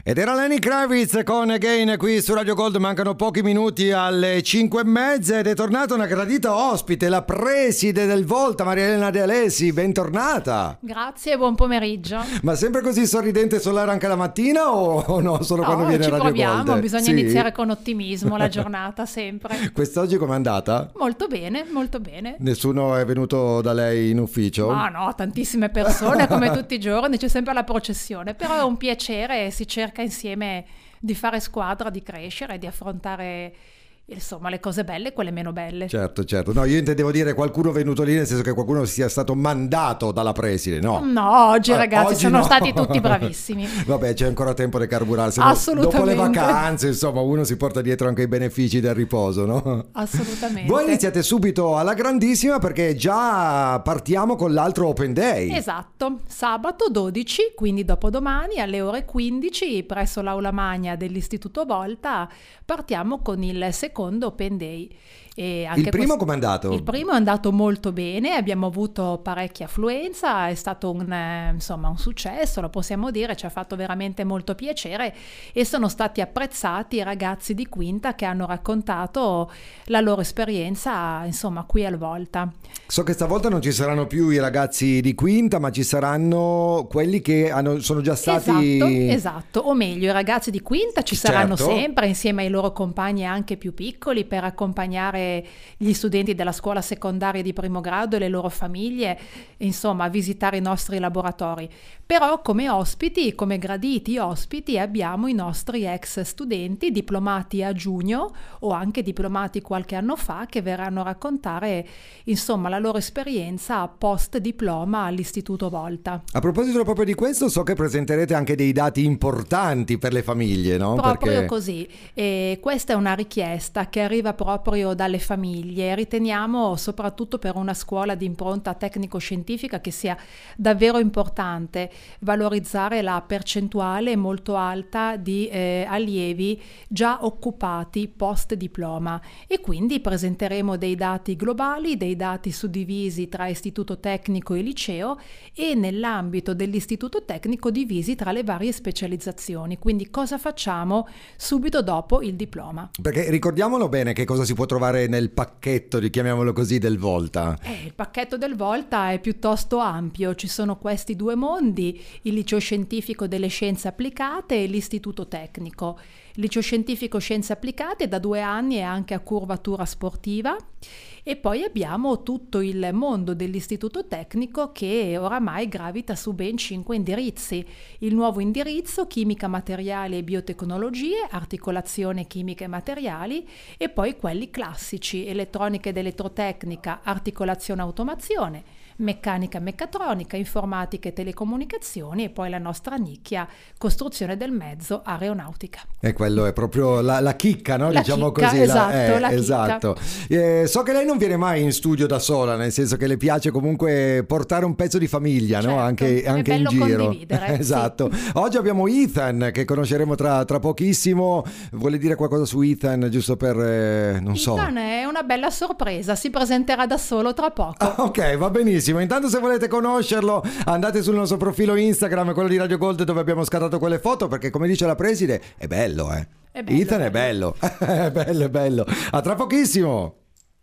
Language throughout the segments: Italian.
Ed era Lenny Kravitz con Again qui su Radio Gold. Mancano pochi minuti alle 5:30 ed è tornata una gradita ospite, la preside del Volta, Maria Elena De Alessi. Bentornata. Grazie e buon pomeriggio. Ma sempre così sorridente e solare anche la mattina o no? Solo quando viene Radio Gold? Ci proviamo, bisogna iniziare con ottimismo la giornata sempre. Quest'oggi com'è andata? Molto bene, molto bene. Nessuno è venuto da lei in ufficio? Ma no, tantissime persone come tutti i giorni, c'è sempre la processione, però è un piacere e si cerca insieme di fare squadra, di crescere, di affrontare insomma le cose belle e quelle meno belle. Certo. No, io intendevo dire qualcuno venuto lì, nel senso che qualcuno sia stato mandato dalla preside, no? No, oggi ragazzi oggi sono no. stati tutti bravissimi. Vabbè, c'è ancora tempo di carburarsi. Assolutamente. Dopo le vacanze, insomma, uno si porta dietro anche i benefici del riposo, no? Assolutamente. Voi iniziate subito alla grandissima perché già partiamo con l'altro Open Day. Esatto, sabato 12, quindi dopodomani alle ore 15 presso l'Aula Magna dell'Istituto Volta partiamo con il secondo Open Day. E anche il primo com'è andato? Il primo è andato molto bene, abbiamo avuto parecchia affluenza, è stato un successo, lo possiamo dire, ci ha fatto veramente molto piacere e sono stati apprezzati i ragazzi di quinta che hanno raccontato la loro esperienza insomma qui al Volta. So che stavolta non ci saranno più i ragazzi di quinta, ma ci saranno quelli che sono già stati... Esatto, o meglio i ragazzi di quinta ci saranno sempre insieme ai loro compagni anche più piccoli per accompagnare gli studenti della scuola secondaria di primo grado e le loro famiglie, insomma, a visitare i nostri laboratori. Però come ospiti, come graditi ospiti, abbiamo i nostri ex studenti diplomati a giugno o anche diplomati qualche anno fa che verranno a raccontare, insomma, la loro esperienza post diploma all'Istituto Volta. A proposito proprio di questo, so che presenterete anche dei dati importanti per le famiglie, no? Proprio così. E questa è una richiesta che arriva proprio dalle famiglie. Riteniamo, soprattutto per una scuola di impronta tecnico-scientifica, che sia davvero importante valorizzare la percentuale molto alta di allievi già occupati post diploma e quindi presenteremo dei dati globali, dei dati suddivisi tra istituto tecnico e liceo e nell'ambito dell'istituto tecnico divisi tra le varie specializzazioni. Quindi cosa facciamo subito dopo il diploma? Perché ricordiamolo bene che cosa si può trovare nel pacchetto, chiamiamolo così, del Volta. Il pacchetto del Volta è piuttosto ampio, ci sono questi due mondi, il liceo scientifico delle scienze applicate e l'istituto tecnico. Il liceo scientifico scienze applicate da 2 anni è anche a curvatura sportiva e poi abbiamo tutto il mondo dell'istituto tecnico che oramai gravita su ben 5 indirizzi. Il nuovo indirizzo chimica materiali e biotecnologie, articolazione chimica e materiali e poi quelli classici elettronica ed elettrotecnica, articolazione e automazione, meccanica e meccatronica, informatica e telecomunicazioni e poi la nostra nicchia costruzione del mezzo aeronautica. E quello è proprio la chicca, no? La diciamo chicca, così. esatto, la esatto. So che lei non viene mai in studio da sola, nel senso che le piace comunque portare un pezzo di famiglia, certo, no? Anche è bello in giro. Condividere. Esatto. Sì. Oggi abbiamo Ethan che conosceremo tra pochissimo. Vuole dire qualcosa su Ethan, giusto per non so. Ethan è una bella sorpresa, si presenterà da solo tra poco. Ok, va benissimo. Intanto se volete conoscerlo andate sul nostro profilo Instagram, quello di Radio Gold, dove abbiamo scattato quelle foto, perché come dice la preside è bello, Ethan è bello. È bello. A tra pochissimo.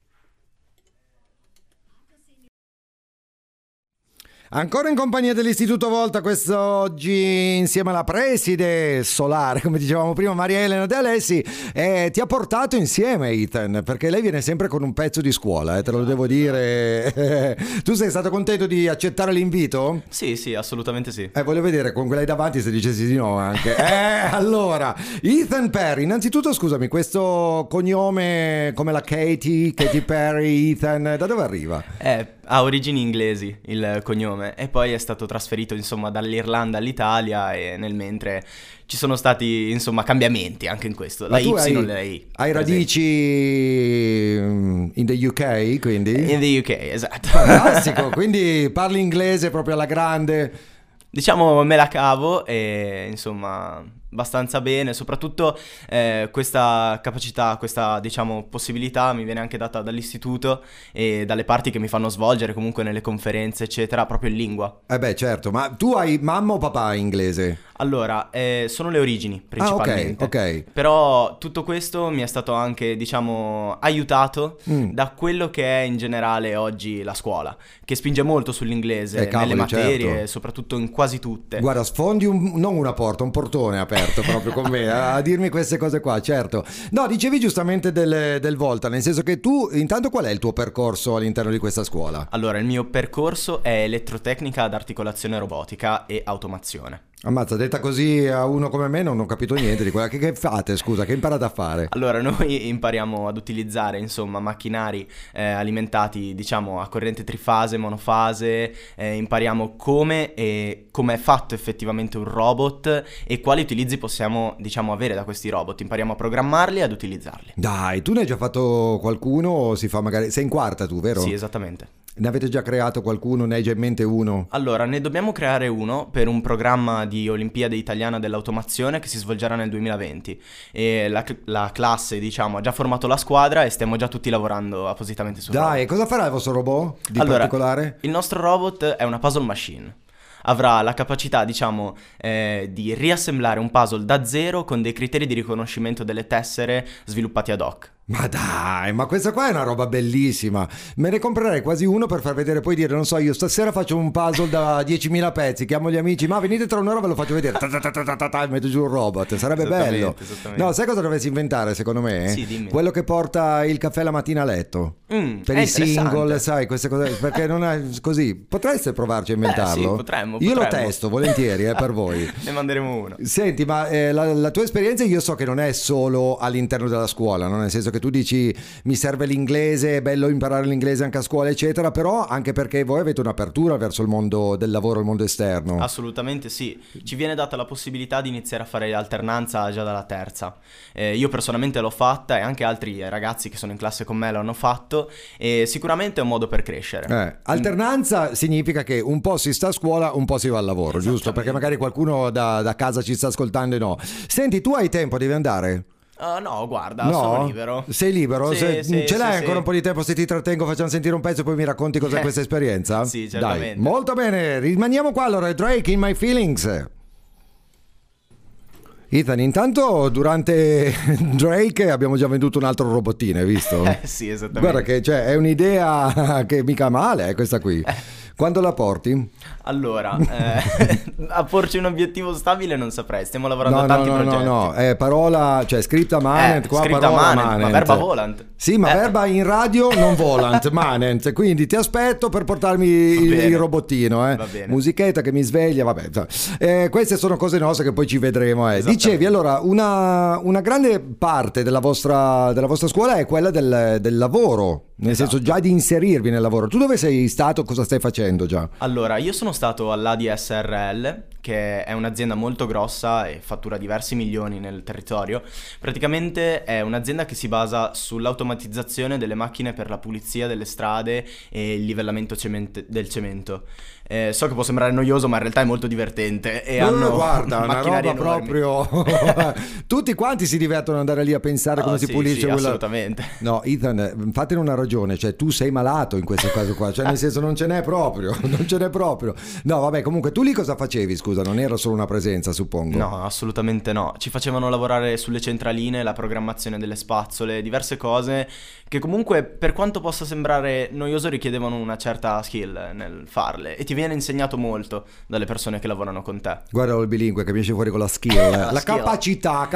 Ancora in compagnia dell'Istituto Volta quest'oggi insieme alla preside solare, come dicevamo prima, Maria Elena De Alessi, ti ha portato insieme Ethan, perché lei viene sempre con un pezzo di scuola, te lo devo dire. Tu sei stato contento di accettare l'invito? Sì, assolutamente sì. Voglio vedere con quella lì davanti se dicessi di no anche. Allora, Ethan Perry, innanzitutto scusami, questo cognome come la Katy Perry, Ethan, da dove arriva? Ha origini inglesi il cognome e poi è stato trasferito insomma dall'Irlanda all'Italia e nel mentre ci sono stati insomma cambiamenti anche in questo. La Y non lei. Hai radici in the UK quindi? In the UK, esatto. Fantastico, quindi parli inglese proprio alla grande. Diciamo me la cavo e insomma abbastanza bene, soprattutto questa capacità, questa diciamo possibilità mi viene anche data dall'istituto e dalle parti che mi fanno svolgere comunque nelle conferenze eccetera, proprio in lingua. Beh certo, ma tu hai mamma o papà inglese? Allora, sono le origini principalmente, ok. Però tutto questo mi è stato anche, diciamo, aiutato da quello che è in generale oggi la scuola, che spinge molto sull'inglese, cavoli, nelle materie, certo. soprattutto in quasi tutte. Guarda, sfondi non una porta, un portone aperto proprio con me a dirmi queste cose qua, certo. No, dicevi giustamente del Volta, nel senso che tu, intanto qual è il tuo percorso all'interno di questa scuola? Allora, il mio percorso è elettrotecnica ad articolazione robotica e automazione. Ammazza, detta così a uno come me non ho capito niente di quella che fate, scusa, che imparate a fare? Allora, noi impariamo ad utilizzare, insomma, macchinari alimentati, diciamo, a corrente trifase, monofase, impariamo come è fatto effettivamente un robot e quali utilizzi possiamo, diciamo, avere da questi robot. Impariamo a programmarli e ad utilizzarli. Dai, tu ne hai già fatto qualcuno o si fa magari... Sei in quarta tu, vero? Sì, esattamente. Ne avete già creato qualcuno? Ne hai già in mente uno? Allora, ne dobbiamo creare uno per un programma di Olimpiade Italiana dell'Automazione che si svolgerà nel 2020 e la classe, diciamo, ha già formato la squadra e stiamo già tutti lavorando appositamente sul robot. Dai, cosa farà il vostro robot di Allora, particolare? il nostro robot è una puzzle machine. Avrà la capacità, diciamo, di riassemblare un puzzle da zero con dei criteri di riconoscimento delle tessere sviluppati ad hoc. Ma dai, ma questa qua è una roba bellissima. Me ne comprerei quasi uno per far vedere, poi dire, non so, io stasera faccio un puzzle da 10.000 pezzi, chiamo gli amici, ma venite tra un'ora ve lo faccio vedere, metto giù un robot, sarebbe bello. No, sai cosa dovresti inventare secondo me? Sì, dimmi. Quello che porta il caffè la mattina a letto. Per i single, sai, queste cose, perché non è così. Potreste provarci a inventarlo? Sì, potremmo. Io lo testo volentieri, per voi. Ne manderemo uno. Senti, ma la tua esperienza io so che non è solo all'interno della scuola, no? Nel senso che tu dici mi serve l'inglese, è bello imparare l'inglese anche a scuola eccetera, però anche perché voi avete un'apertura verso il mondo del lavoro, il mondo esterno. Assolutamente sì, ci viene data la possibilità di iniziare a fare alternanza già dalla terza. Io personalmente l'ho fatta e anche altri ragazzi che sono in classe con me l'hanno fatto e sicuramente è un modo per crescere. Alternanza significa che un po' si sta a scuola, un po' si va al lavoro, giusto? Perché magari qualcuno da casa ci sta ascoltando e no. Senti, tu hai tempo, devi andare? No, guarda, sono libero. Sei libero? Sì, ce l'hai sì, ancora sì. un po' di tempo? Se ti trattengo facciamo sentire un pezzo e poi mi racconti cos'è questa esperienza? Sì, certamente. Dai, molto bene, rimaniamo qua allora. Drake, In My Feelings. Ethan, intanto durante Drake abbiamo già venduto un altro robottino, hai visto? Sì, esattamente. Guarda che è un'idea che mica male, questa qui. Quando la porti? Allora, a porci un obiettivo stabile non saprei, stiamo lavorando a tanti progetti. No, parola, cioè scritta manent, qua scritta parola manent, ma verba volant. Sì, ma verba in radio non volant, manent, quindi ti aspetto per portarmi il robottino, Va bene. Musichetta che mi sveglia, vabbè. Queste sono cose nostre che poi ci vedremo. Dicevi, allora, una grande parte della vostra scuola è quella del lavoro. Nel senso già di inserirvi nel lavoro. Tu dove sei stato? Cosa stai facendo già? Allora, io sono stato all'ADSRL, che è un'azienda molto grossa e fattura diversi milioni nel territorio. Praticamente è un'azienda che si basa sull'automatizzazione delle macchine per la pulizia delle strade e il livellamento del cemento. So che può sembrare noioso, ma in realtà è molto divertente e hanno guarda, una roba enormi. proprio tutti quanti si divertono ad andare lì a pensare come si pulisce quella... assolutamente. No, Ethan, fatene una ragione, cioè tu sei malato in questo caso qua, cioè nel senso non ce n'è proprio. No, vabbè, comunque tu lì cosa facevi, scusa, non era solo una presenza, suppongo? No, assolutamente no. Ci facevano lavorare sulle centraline, la programmazione delle spazzole, diverse cose che comunque, per quanto possa sembrare noioso, richiedevano una certa skill nel farle e ti viene insegnato molto dalle persone che lavorano con te. Guarda il bilingue che mi esce fuori con la skill, la skill. capacità.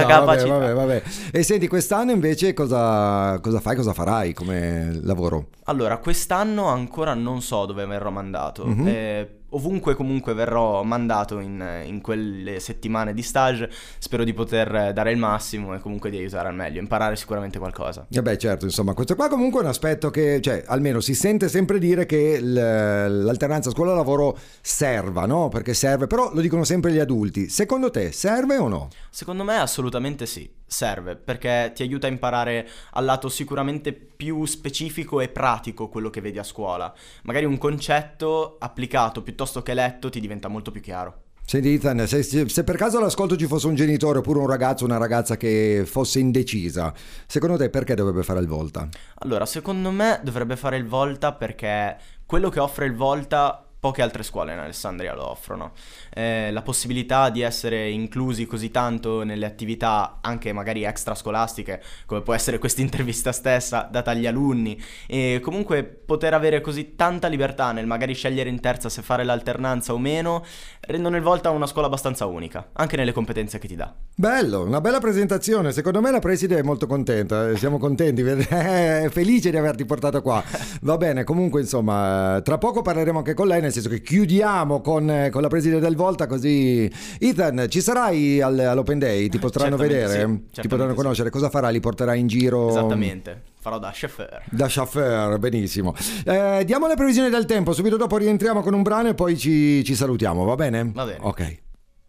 Vabbè. E senti, quest'anno invece cosa fai, cosa farai come lavoro? Allora, quest'anno ancora non so dove verrò mandato. Ovunque comunque verrò mandato in quelle settimane di stage, spero di poter dare il massimo e comunque di aiutare al meglio, imparare sicuramente qualcosa. Beh, certo, insomma, questo qua comunque è un aspetto che, cioè, almeno si sente sempre dire che l'alternanza scuola-lavoro serva, no? Perché serve, però lo dicono sempre gli adulti. Secondo te serve o no? Secondo me assolutamente sì, serve, perché ti aiuta a imparare al lato sicuramente più specifico e pratico quello che vedi a scuola. Magari un concetto applicato piuttosto che letto ti diventa molto più chiaro. Senti Ethan, se per caso all'ascolto ci fosse un genitore oppure un ragazzo o una ragazza che fosse indecisa, secondo te perché dovrebbe fare il Volta? Allora, secondo me dovrebbe fare il Volta perché quello che offre il Volta poche altre scuole in Alessandria lo offrono. La possibilità di essere inclusi così tanto nelle attività anche magari extrascolastiche, come può essere questa intervista stessa, data agli alunni, e comunque poter avere così tanta libertà nel magari scegliere in terza se fare l'alternanza o meno, rendono il Volta una scuola abbastanza unica, anche nelle competenze che ti dà. Bello, una bella presentazione. Secondo me la preside è molto contenta. Siamo contenti, è felice di averti portato qua. Va bene, comunque insomma, tra poco parleremo anche con lei, nel senso che chiudiamo con la preside del Volta, così. Ethan, ci sarai all'Open Day? Ti potranno vedere? Sì, ti potranno conoscere? Sì. Cosa farai? Li porterai in giro? Esattamente, farò da chauffeur. Da chauffeur, benissimo. Diamo le previsioni del tempo, subito dopo rientriamo con un brano e poi ci salutiamo, va bene? Va bene. Ok.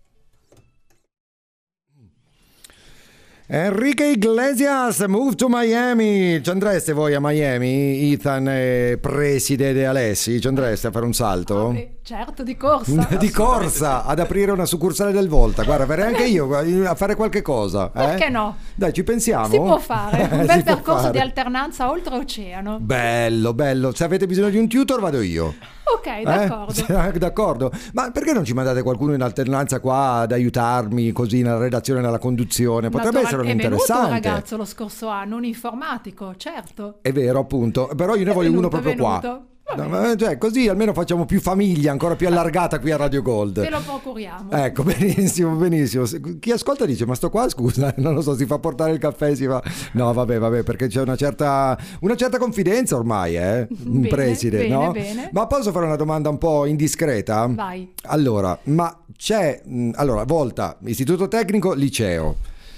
Enrique Iglesias, Move to Miami. Ci andreste voi a Miami, Ethan, preside De Alessi? Ci andreste a fare un salto? Certo, di corsa. Di corsa, ad aprire una succursale del Volta. Guarda, verrei anche io a fare qualche cosa. Perché no? Dai, ci pensiamo. Si può fare, un bel percorso di alternanza oltreoceano. Bello, bello. Se avete bisogno di un tutor vado io. Ok, d'accordo. D'accordo. Ma perché non ci mandate qualcuno in alternanza qua ad aiutarmi così nella redazione, nella conduzione? Potrebbe essere un interessante. È venuto un ragazzo lo scorso anno, un informatico, certo. È vero, appunto. Però io ne voglio uno proprio qua. No, cioè, così almeno facciamo più famiglia, ancora più allargata qui a Radio Gold. Te lo procuriamo. Ecco, benissimo, benissimo. Chi ascolta dice, ma sto qua, scusa, non lo so, si fa portare il caffè, si fa... No, vabbè, perché c'è una certa confidenza ormai, bene, preside, bene, no? Bene. Ma posso fare una domanda un po' indiscreta? Vai. Allora, ma c'è... Allora, Volta, istituto tecnico, liceo.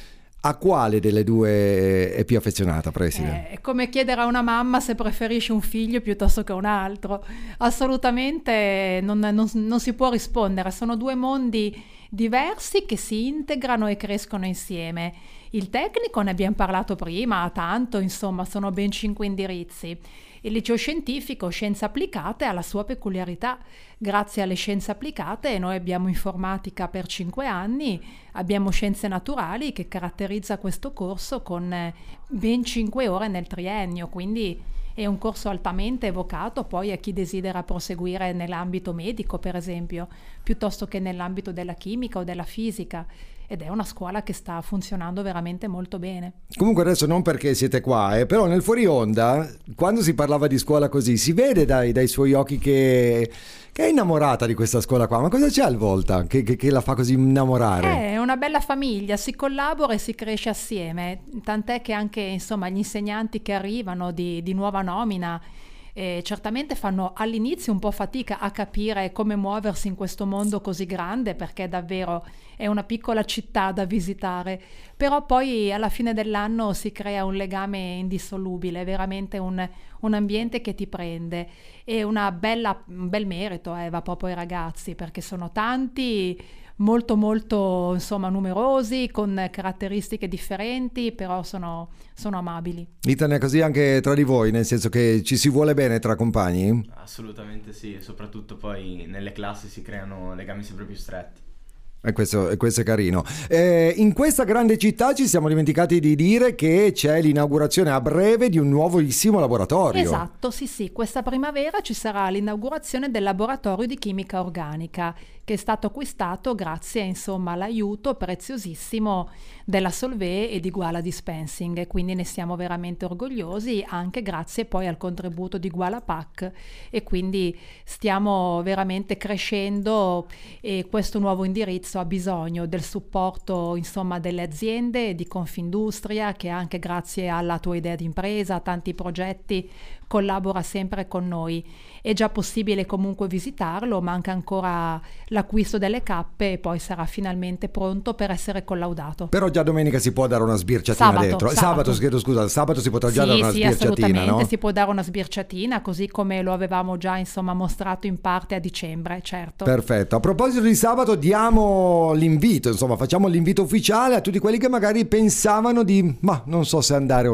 A quale delle due è più affezionata, preside? È come chiedere a una mamma se preferisce un figlio piuttosto che un altro. Assolutamente non si può rispondere. Sono due mondi diversi che si integrano e crescono insieme. Il tecnico, ne abbiamo parlato prima, tanto, insomma, sono ben 5 indirizzi. Il liceo scientifico, scienze applicate, ha la sua peculiarità. Grazie alle scienze applicate noi abbiamo informatica per 5 anni, abbiamo scienze naturali che caratterizza questo corso con ben 5 ore nel triennio, quindi è un corso altamente evocato poi a chi desidera proseguire nell'ambito medico, per esempio, piuttosto che nell'ambito della chimica o della fisica. Ed è una scuola che sta funzionando veramente molto bene. Comunque adesso non perché siete qua, però nel fuori onda, quando si parlava di scuola così, si vede dai suoi occhi che è innamorata di questa scuola qua. Ma cosa c'è al Volta che la fa così innamorare? È una bella famiglia, si collabora e si cresce assieme, tant'è che anche insomma gli insegnanti che arrivano di nuova nomina certamente fanno all'inizio un po' fatica a capire come muoversi in questo mondo così grande, perché davvero è una piccola città da visitare, però poi alla fine dell'anno si crea un legame indissolubile, veramente un ambiente che ti prende, e un bel merito va proprio ai ragazzi, perché sono tanti, molto molto insomma numerosi, con caratteristiche differenti, però sono amabili. Ethan, è così anche tra di voi, nel senso che ci si vuole bene tra compagni? Assolutamente sì, e soprattutto poi nelle classi si creano legami sempre più stretti. E questo è carino. In questa grande città ci siamo dimenticati di dire che c'è l'inaugurazione a breve di un nuovissimo laboratorio. Esatto, sì, questa primavera ci sarà l'inaugurazione del laboratorio di chimica organica, che è stato acquistato grazie insomma all'aiuto preziosissimo della Solvay e di Guala Dispensing, e quindi ne siamo veramente orgogliosi, anche grazie poi al contributo di Guala Pack, e quindi stiamo veramente crescendo, e questo nuovo indirizzo ha bisogno del supporto insomma delle aziende di Confindustria, che anche grazie alla tua idea di impresa, a tanti progetti, collabora sempre con noi. È già possibile comunque visitarlo, manca ancora l'acquisto delle cappe e poi sarà finalmente pronto per essere collaudato. Però già domenica si può dare una sbirciatina dentro. Sabato si potrà già dare una sbirciatina, assolutamente, no? Si può dare una sbirciatina, così come lo avevamo già insomma mostrato in parte a dicembre, certo. Perfetto. A proposito di sabato, diamo l'invito, insomma, facciamo l'invito ufficiale a tutti quelli che magari pensavano ma non so se andare o no.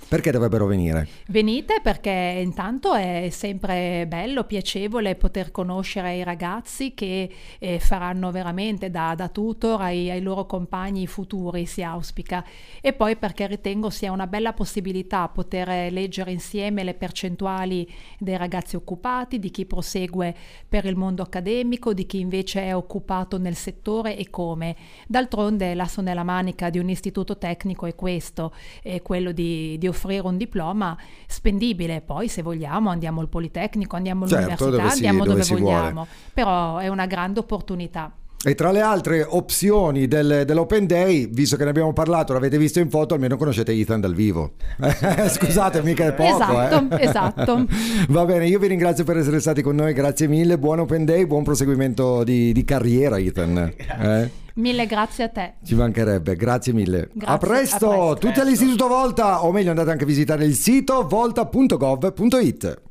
Perché dovrebbero venire? Venite perché intanto è sempre bello, piacevole poter conoscere i ragazzi che faranno veramente da tutor ai loro compagni futuri, si auspica, e poi perché ritengo sia una bella possibilità poter leggere insieme le percentuali dei ragazzi occupati, di chi prosegue per il mondo accademico, di chi invece è occupato nel settore e come. D'altronde l'asso nella manica di un istituto tecnico è questo, è quello di offrire un diploma spendibile, poi se vogliamo andiamo al Politecnico, andiamo all'università, andiamo dove vogliamo, però è una grande opportunità. E tra le altre opzioni dell'Open Day, visto che ne abbiamo parlato, l'avete visto in foto, almeno conoscete Ethan dal vivo. Scusatemi che è poco. Esatto. Va bene, io vi ringrazio per essere stati con noi, grazie mille, buon Open Day, buon proseguimento di carriera, Ethan. Mille grazie a te. Ci mancherebbe, grazie mille. Grazie, a presto, tutti all'Istituto Volta, o meglio andate anche a visitare il sito volta.gov.it.